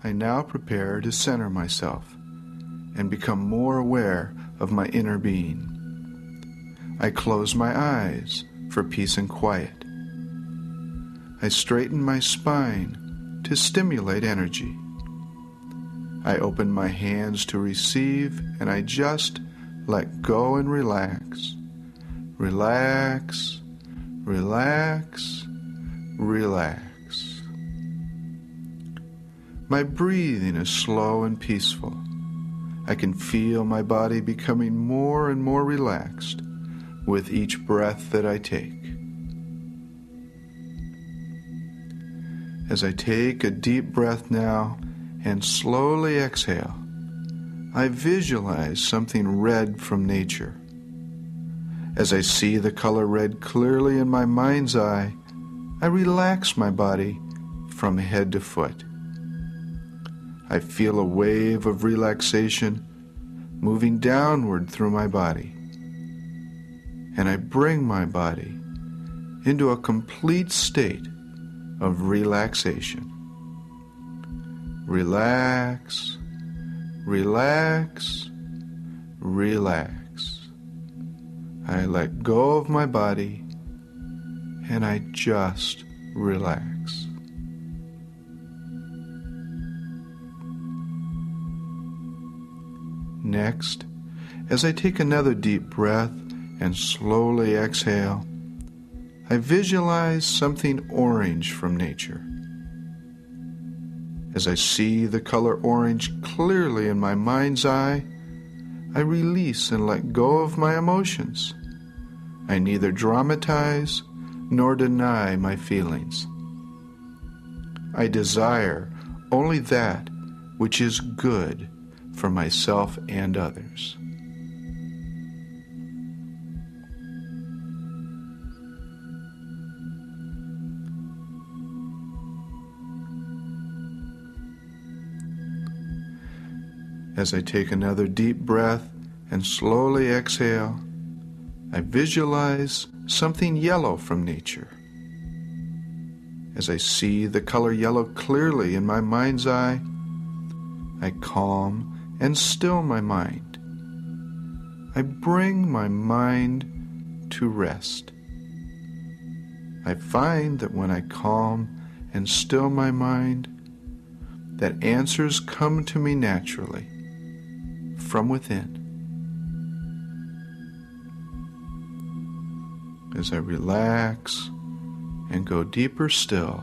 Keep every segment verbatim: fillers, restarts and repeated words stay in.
I now prepare to center myself and become more aware of my inner being. I close my eyes for peace and quiet. I straighten my spine to stimulate energy. I open my hands to receive, and I just let go and relax. Relax, relax, relax. My breathing is slow and peaceful. I can feel my body becoming more and more relaxed with each breath that I take. As I take a deep breath now and slowly exhale, I visualize something red from nature. As I see the color red clearly in my mind's eye, I relax my body from head to foot. I feel a wave of relaxation moving downward through my body, and I bring my body into a complete state of relaxation. Relax, relax, relax. I let go of my body and I just relax. Next, as I take another deep breath and slowly exhale, I visualize something orange from nature. As I see the color orange clearly in my mind's eye, I release and let go of my emotions. I neither dramatize nor deny my feelings. I desire only that which is good for myself and others. As I take another deep breath and slowly exhale, I visualize something yellow from nature. As I see the color yellow clearly in my mind's eye, I calm and still my mind. I bring my mind to rest. I find that when I calm and still my mind, that answers come to me naturally from within. As I relax and go deeper still,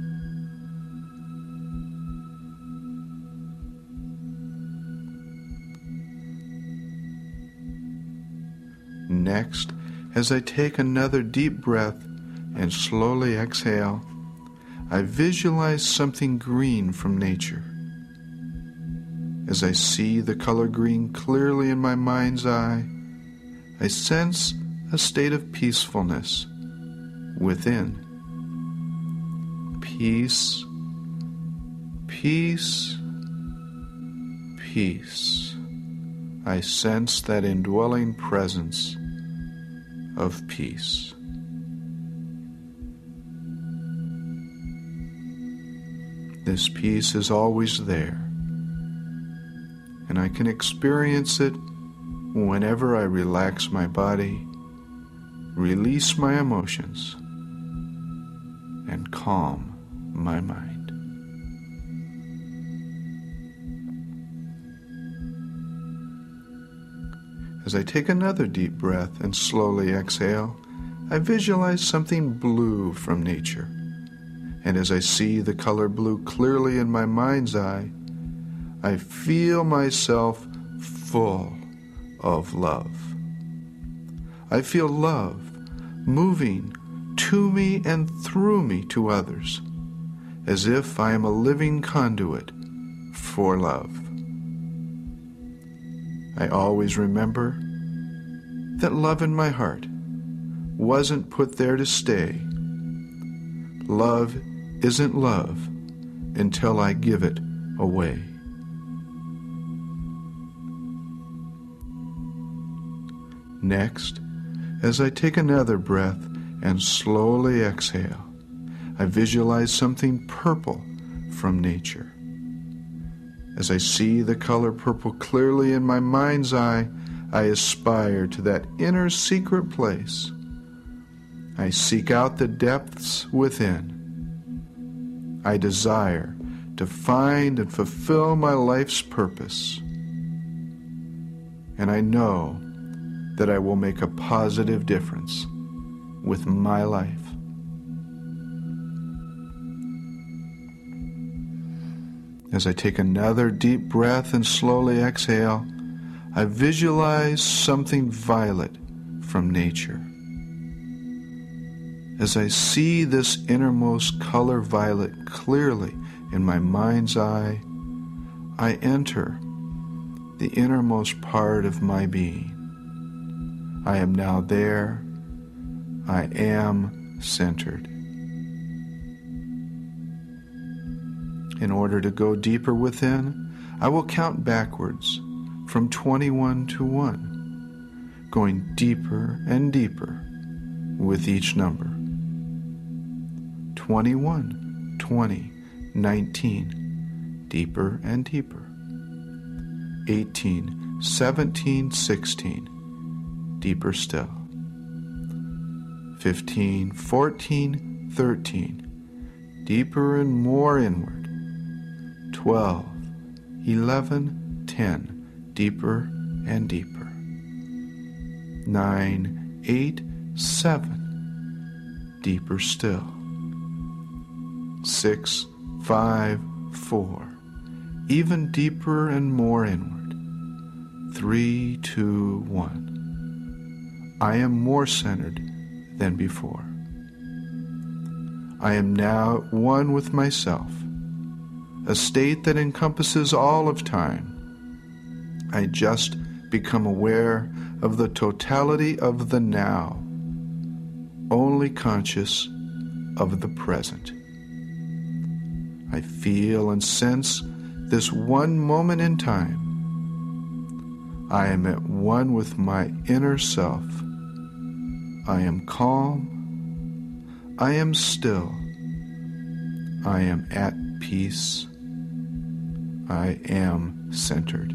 next, as I take another deep breath and slowly exhale, I visualize something green from nature. As I see the color green clearly in my mind's eye, I sense a state of peacefulness within. Peace, peace, peace. I sense that indwelling presence of peace. This peace is always there, and I can experience it whenever I relax my body, release my emotions, and calm my mind. As I take another deep breath and slowly exhale, I visualize something blue from nature. And as I see the color blue clearly in my mind's eye, I feel myself full of love. I feel love moving to me and through me to others, as if I am a living conduit for love. I always remember that love in my heart wasn't put there to stay. Love isn't love until I give it away. Next, as I take another breath and slowly exhale, I visualize something purple from nature. As I see the color purple clearly in my mind's eye, I aspire to that inner secret place. I seek out the depths within. I desire to find and fulfill my life's purpose. And I know that I will make a positive difference with my life. As I take another deep breath and slowly exhale, I visualize something violet from nature. As I see this innermost color violet clearly in my mind's eye, I enter the innermost part of my being. I am now there. I am centered. In order to go deeper within, I will count backwards from twenty-one to one, going deeper and deeper with each number. twenty-one, twenty, nineteen, deeper and deeper. eighteen, seventeen, sixteen, deeper still. fifteen, fourteen, thirteen, deeper and more inward. twelve, eleven, ten, deeper and deeper. nine, eight, seven, deeper still. six, five, four, even deeper and more inward. three, two, one. I am more centered than before. I am now at one with myself, a state that encompasses all of time. I just become aware of the totality of the now, only conscious of the present. I feel and sense this one moment in time. I am at one with my inner self. I am calm. I am still. I am at peace. I am centered.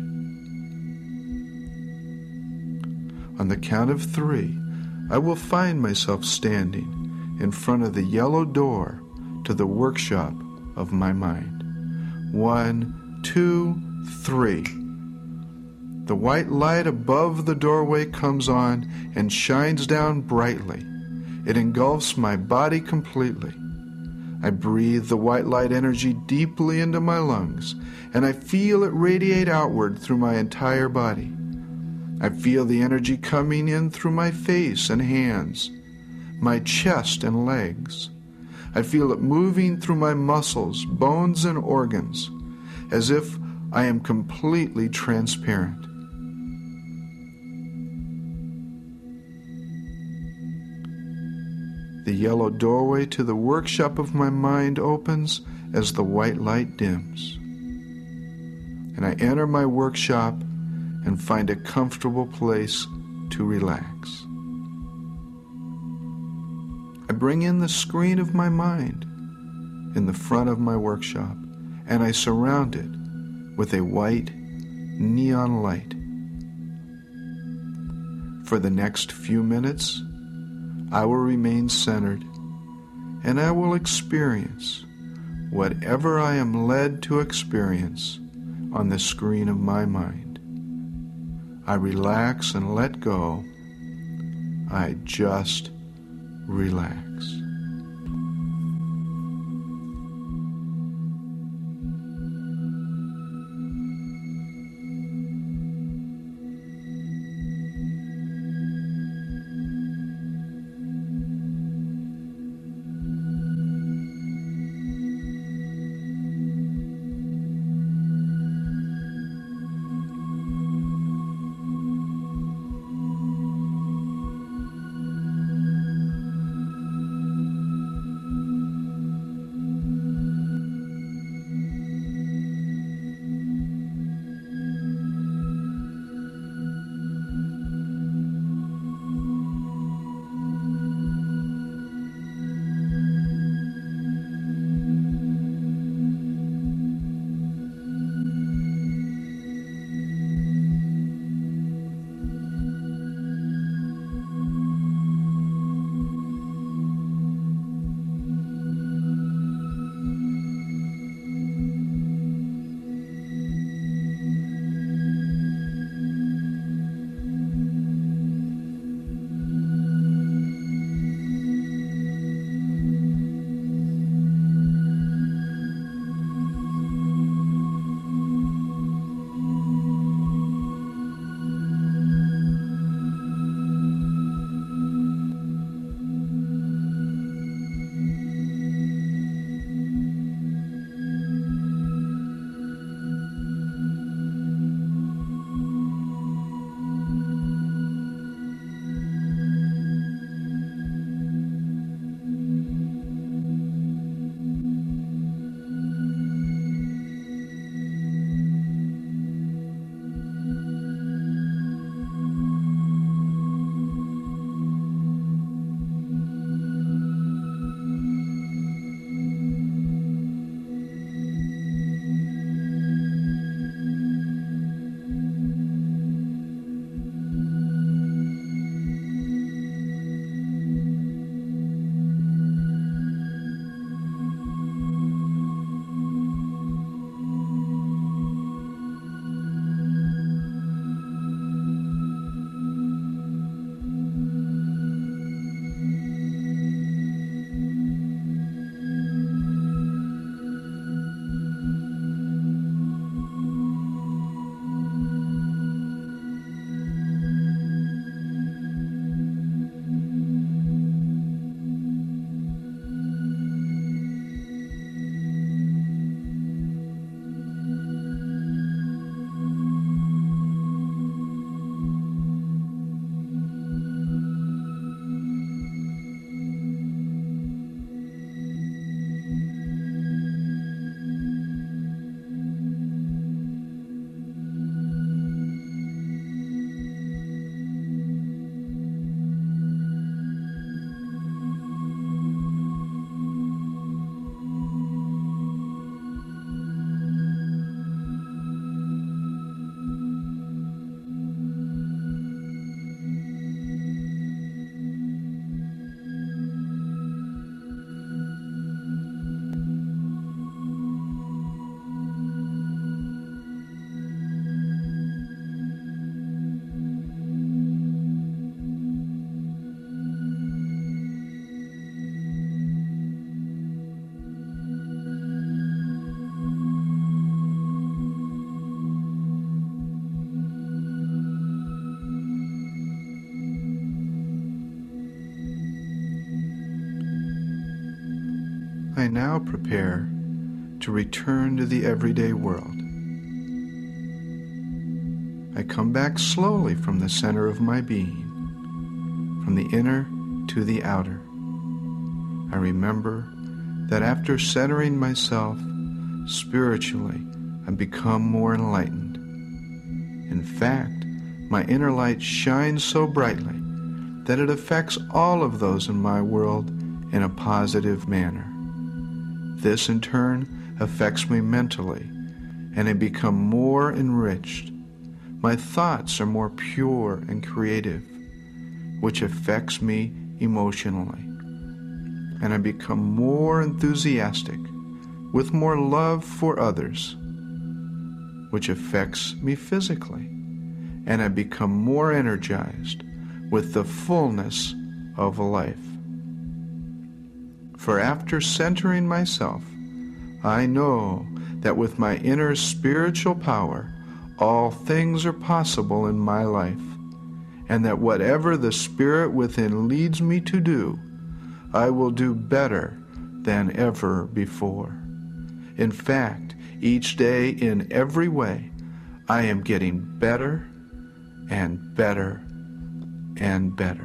On the count of three, I will find myself standing in front of the yellow door to the workshop of my mind. One, two, three. The white light above the doorway comes on and shines down brightly. It engulfs my body completely. I breathe the white light energy deeply into my lungs, and I feel it radiate outward through my entire body. I feel the energy coming in through my face and hands, my chest and legs. I feel it moving through my muscles, bones, and organs, as if I am completely transparent. The yellow doorway to the workshop of my mind opens as the white light dims, and I enter my workshop and find a comfortable place to relax. I bring in the screen of my mind in the front of my workshop, and I surround it with a white neon light. For the next few minutes, I will remain centered, and I will experience whatever I am led to experience on the screen of my mind. I relax and let go. I just relax. I now prepare to return to the everyday world. I come back slowly from the center of my being, from the inner to the outer. I remember that after centering myself spiritually, I become more enlightened. In fact, my inner light shines so brightly that it affects all of those in my world in a positive manner. This, in turn, affects me mentally, and I become more enriched. My thoughts are more pure and creative, which affects me emotionally. And I become more enthusiastic, with more love for others, which affects me physically. And I become more energized with the fullness of life. For after centering myself, I know that with my inner spiritual power, all things are possible in my life, and that whatever the Spirit within leads me to do, I will do better than ever before. In fact, each day in every way, I am getting better and better and better.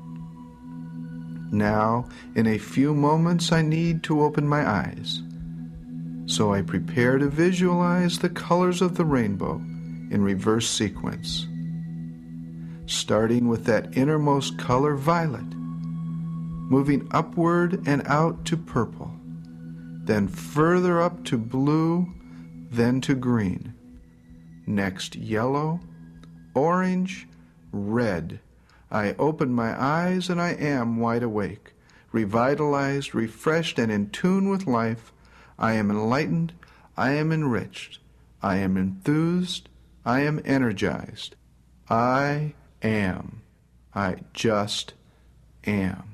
Now, in a few moments, I need to open my eyes. So I prepare to visualize the colors of the rainbow in reverse sequence, starting with that innermost color, violet, moving upward and out to purple, then further up to blue, then to green, next yellow, orange, red. I open my eyes and I am wide awake, revitalized, refreshed, and in tune with life. I am enlightened, I am enriched, I am enthused, I am energized. I am. I just am.